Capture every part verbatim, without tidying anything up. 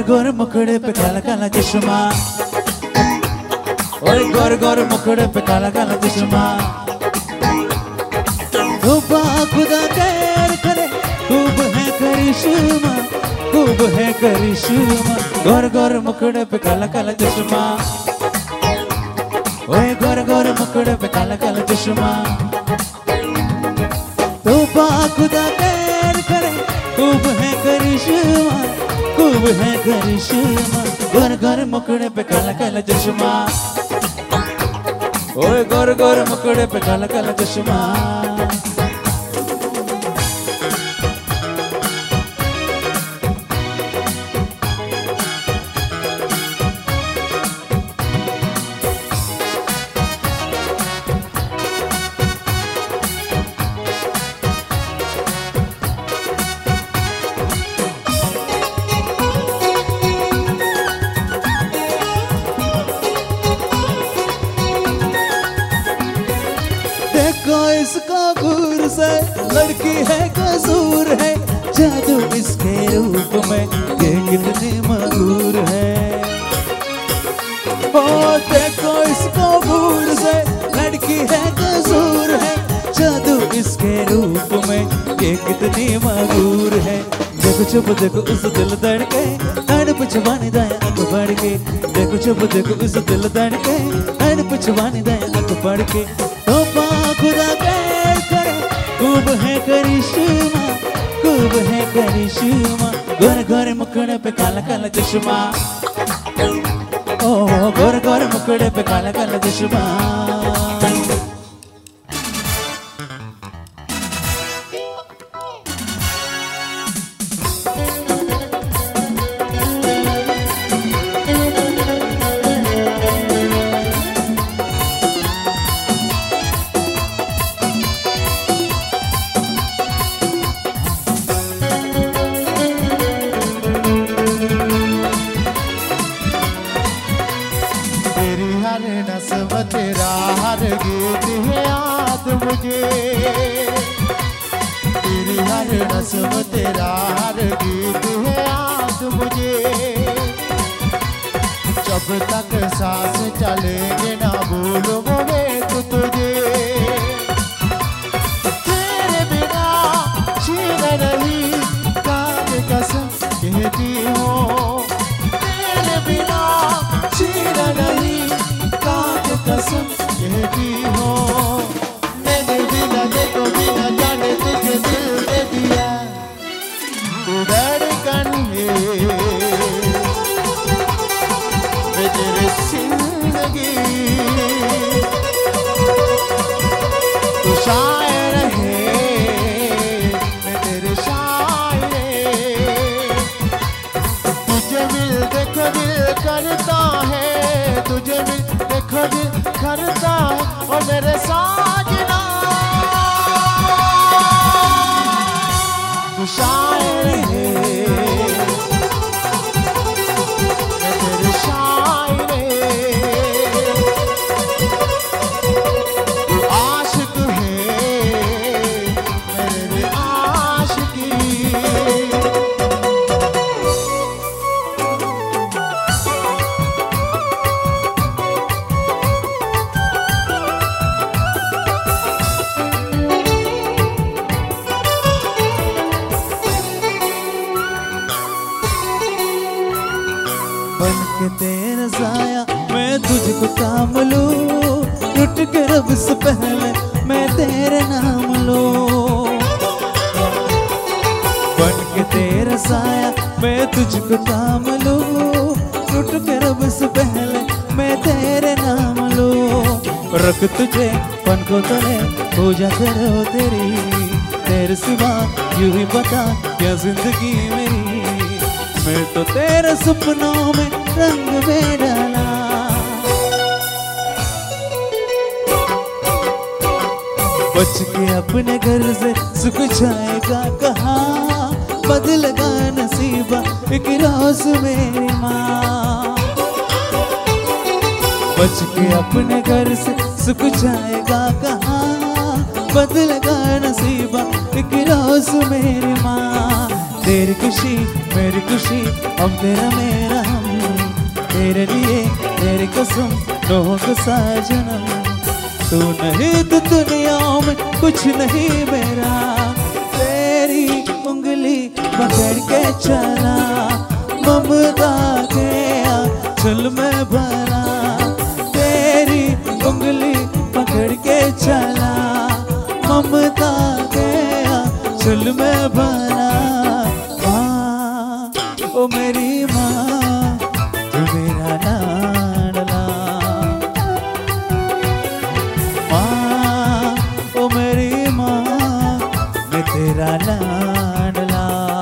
गोर मुखड़े पे काला काला चश्मा, ओए गोर गोर मुखड़े पे काला काला चश्मा। खूबा खुदा खैर करे, खूब है करिश्मा, खूब है करिश्मा। गोर गोर मुखड़े पे काला काला चश्मा, ओए गोर गोर मुखड़े पे काला काला चश्मा। खूबा खुदा खैर करे, खूब है करिश्मा, खूब है करिश्मा। गोर गोर मुखड़े पे काला काला चश्मा, ओए गोर गोर मुखड़े पे काला काला चश्मा। देखो इसका गुर से लड़की है कसूर है, जादू इसके रूप में ये कितनी मधुर है। ओ देखो इसका गुर से लड़की है कसूर है, जादू इसके रूप में ये कितनी मधुर है। देखो चुप देखो उस दिल धड़के, अड़ पिछवानी दाएं आंख बढ़ के। देखो चुप देखो उस दिल धड़के, अड़ पिछवानी दाएं आंख बढ़ के। तोबा खुदा खैर करे, खूब है करिश्मा, खूब है करिश्मा। गोर गोर मुखड़े पे काला काला चश्मा, ओ गोर गोर मुखड़े पे काला काला चश्मा। हर नस्ब तेरा हर गीत है याद मुझे, तेरी हर नस्ब तेरा हर गीत है याद मुझे। जब तक सांस चलेंगे ना भूलूंगा तो तुझे, तेरे बिना जीना नहीं कान कसम कहती हूँ, तेरे बिना जीना नहीं कसम कहती हो। मैंने बिना देखो बिना जाने तुझे दिल दे दिया, तू धड़कन है मैं तेरी जिंदगी, तू शायर है मैं तेरे शायर। तुझे मिल देखो दिल करता है, तुझे मिल देखो दिल करता है और मेरे साजना तू शायर है मैं तेरे शायर, तू आशिक है मेरे आशिकी। बन के तेरा साया मैं तुझको थाम लूं, टूट के रब से पहले मैं तेरे नाम लूं। बन के तेरा साया मैं तुझको थाम लूं, टूट के रब से पहले मैं तेरे नाम लूं। रख तुझे पनकों तले पूजा करो तेरी, तेरे सिवा यूं ही बता क्या जिंदगी मेरी। मैं तो तेरे सपनों में रंग में डाला, बच के अपने घर से सुख जाएगा कहाँ, बदलेगा नसीबा एक रोज मेरी माँ। बच के अपने घर से सुख जाएगा कहाँ, बदलेगा नसीबा एक रोज मेरी माँ। तेरी खुशी मेरी खुशी अब तेरा मेरा हम, तेरे लिए तेरी कसम नौ को साजनम। तू नहीं तो दुनिया में कुछ नहीं मेरा, तेरी उंगली पकड़ के चला ममता के आंचल में भरा, तेरी उंगली पकड़ के चला ममता के आंचल में भरा। माँ ओ मेरी माँ तू मेरा लाडला, माँ ओ मेरी माँ मैं तेरा लाडला।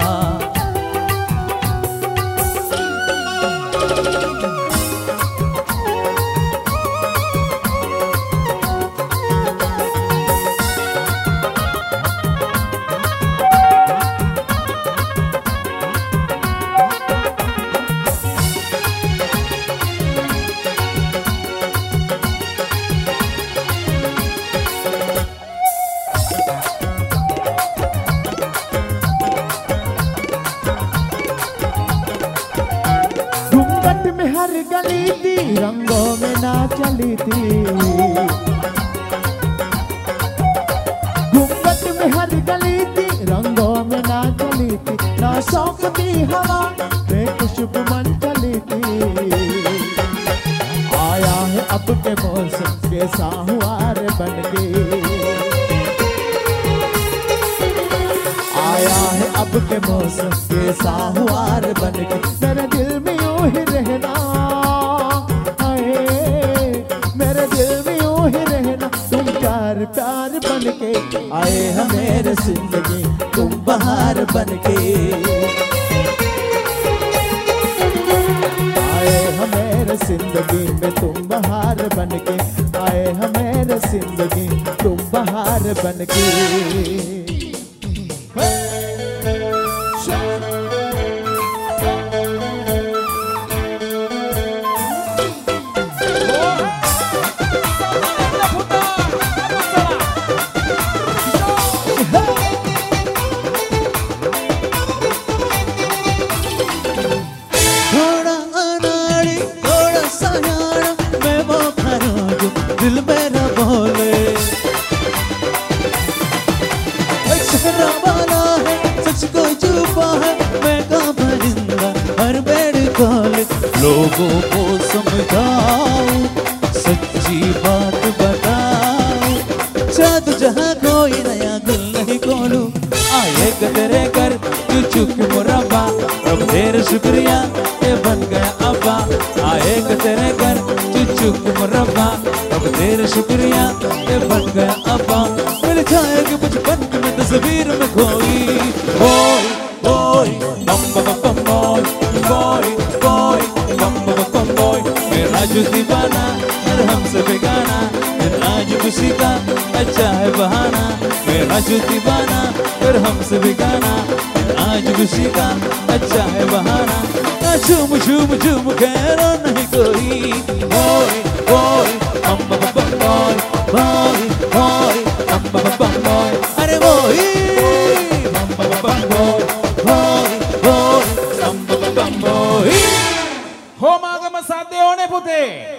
हर गली थी रंगों में ना चली थी, घूंघट में हर गली थी रंगों में ना चली थी, ना शौक थी हवा बेखुशबू मन चली थी। आया है अब के मौसम के साहुआर बन के, आया है अब के मौसम के साहुआर बन के, मेरे दिल में यूं ही रहना, मेरे दिल में यूं ही रहना, तुम प्यार प्यार बन के आए हैं मेरे जिंदगी तुम बहार बन के, आए हैं मेरे जिंदगी में तुम बहार बन के, आए हैं मेरे जिंदगी तुम बहार बन के। दिल मेरा बोले शहरा वाला है सच को छुपा है, मैं का परिंदा हर बेड़ खोले, लोगों को समझाऊं सच्ची बात बताऊं, चाँद जहाँ कोई नया गुल नहीं खोलूं, आए तेरे कर तू चुक मुरब्बा, रब तेरा शुक्रिया ये बन गया अब्बा, आए तेरे कर तू चुक मुरब्बा, अब तेरा शुक्रिया ये बन गया अब्बा, मेरे छाया के बचपन में तस्वीर में खोई। बोय बोय बम बम बम बोय बोय बोय बम बम बम बोय, मेरा जो दीवाना हर हमसे बेगाना, आज खुशी का अच्छा है बहाना, मेरा जो दीवाना हर हमसे बेगाना, आज खुशी का अच्छा है बहाना, झूम झूम झूम खैरा नहीं कोई। बोय बोय बम बम बम बोय बोय बोय बम बम बम बोय, अरे बोय बम बम बम बोय बोय बोय बम बम बम बोय। Home agama sa Deone Pute.